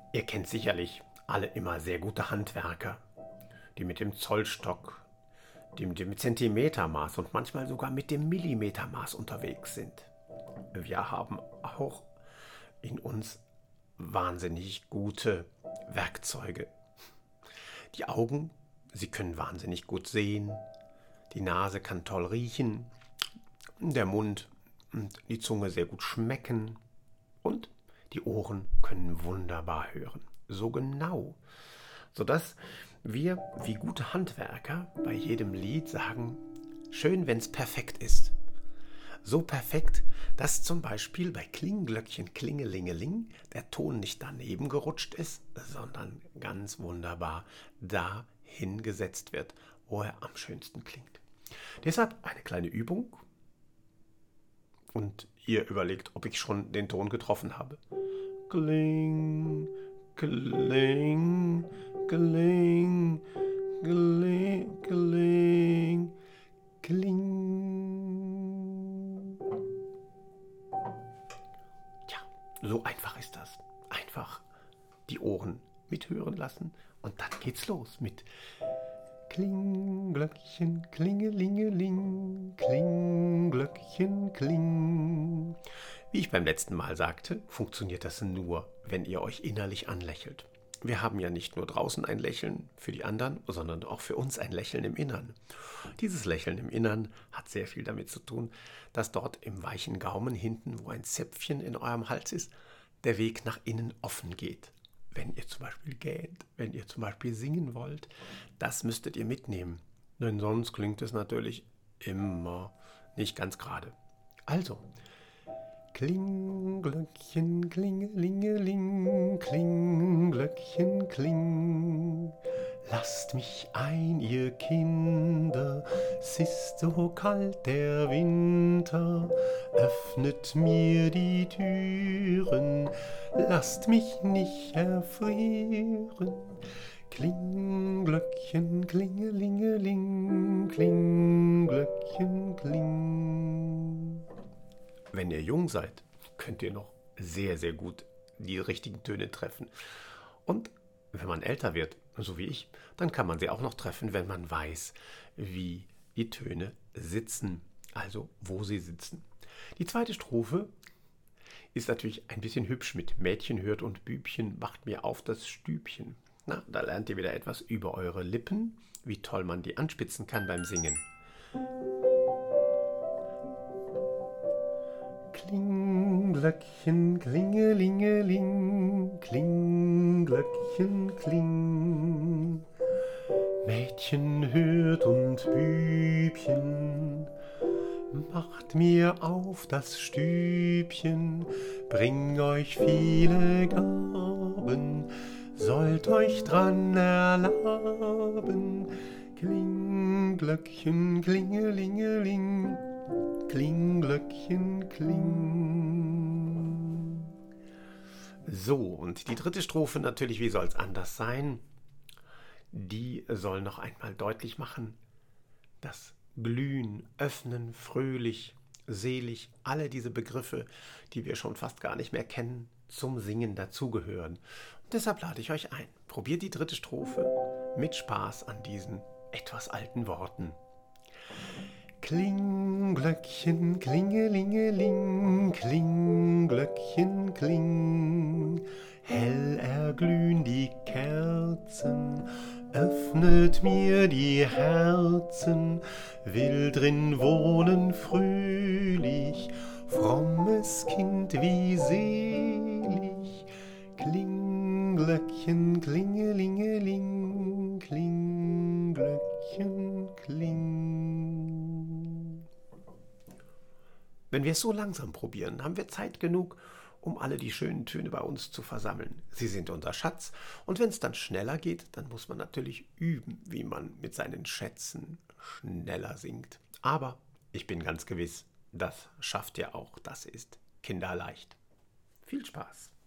Ihr kennt sicherlich alle immer sehr gute Handwerker, die mit dem Zollstock, dem Zentimetermaß und manchmal sogar mit dem Millimetermaß unterwegs sind. Wir haben auch in uns wahnsinnig gute Werkzeuge. Die Augen, sie können wahnsinnig gut sehen, die Nase kann toll riechen, der Mund und die Zunge sehr gut schmecken und die Ohren können wunderbar hören. So genau, sodass wir wie gute Handwerker bei jedem Lied sagen, schön, wenn es perfekt ist. So perfekt, dass zum Beispiel bei Klingglöckchen Klingelingeling der Ton nicht daneben gerutscht ist, sondern ganz wunderbar dahin gesetzt wird, wo er am schönsten klingt. Deshalb eine kleine Übung und ihr überlegt, ob ich schon den Ton getroffen habe. Kling, kling, kling, kling, kling, kling. Tja, so einfach ist das. Einfach die Ohren mithören lassen und dann geht's los mit Kling, Glöckchen, klingelingeling, Kling, Glöckchen, kling. Wie ich beim letzten Mal sagte, funktioniert das nur, wenn ihr euch innerlich anlächelt. Wir haben ja nicht nur draußen ein Lächeln für die anderen, sondern auch für uns ein Lächeln im Innern. Dieses Lächeln im Innern hat sehr viel damit zu tun, dass dort im weichen Gaumen hinten, wo ein Zäpfchen in eurem Hals ist, der Weg nach innen offen geht. Wenn ihr zum Beispiel gähnt, wenn ihr zum Beispiel singen wollt, das müsstet ihr mitnehmen. Denn sonst klingt es natürlich immer nicht ganz gerade. Also, Kling, Glöckchen, klingelingeling, Kling, Glöckchen, kling. Lasst mich ein, ihr Kinder, es ist so kalt der Winter. Öffnet mir die Türen, lasst mich nicht erfrieren. Kling, Glöckchen, klingelingeling, Kling, Glöckchen, kling. Wenn ihr jung seid, könnt ihr noch sehr, sehr gut die richtigen Töne treffen. Und wenn man älter wird, so wie ich, dann kann man sie auch noch treffen, wenn man weiß, wie die Töne sitzen, also wo sie sitzen. Die zweite Strophe ist natürlich ein bisschen hübsch mit Mädchen hört und Bübchen macht mir auf das Stübchen. Na, da lernt ihr wieder etwas über eure Lippen, wie toll man die anspitzen kann beim Singen. Kling, Glöckchen, klingelingeling, Kling, Glöckchen, kling. Mädchen hört und Bübchen, macht mir auf das Stübchen, bring euch viele Gaben, sollt euch dran erlaben. Kling, Glöckchen, klingelingeling, Kling, Glöckchen, kling. So, und die dritte Strophe natürlich, wie soll es anders sein? Die soll noch einmal deutlich machen, dass Glühen, Öffnen, fröhlich, selig, alle diese Begriffe, die wir schon fast gar nicht mehr kennen, zum Singen dazugehören. Und deshalb lade ich euch ein. Probiert die dritte Strophe mit Spaß an diesen etwas alten Worten. Kling, Glöckchen, klingelingeling, Kling, Glöckchen, kling. Hell erglühen die Kerzen, öffnet mir die Herzen, will drin wohnen fröhlich, frommes Kind wie selig. Kling, Glöckchen, klingelingeling, Kling, Glöckchen, kling. Wenn wir es so langsam probieren, haben wir Zeit genug, um alle die schönen Töne bei uns zu versammeln. Sie sind unser Schatz und wenn es dann schneller geht, dann muss man natürlich üben, wie man mit seinen Schätzen schneller singt. Aber ich bin ganz gewiss, das schafft ihr auch. Das ist kinderleicht. Viel Spaß!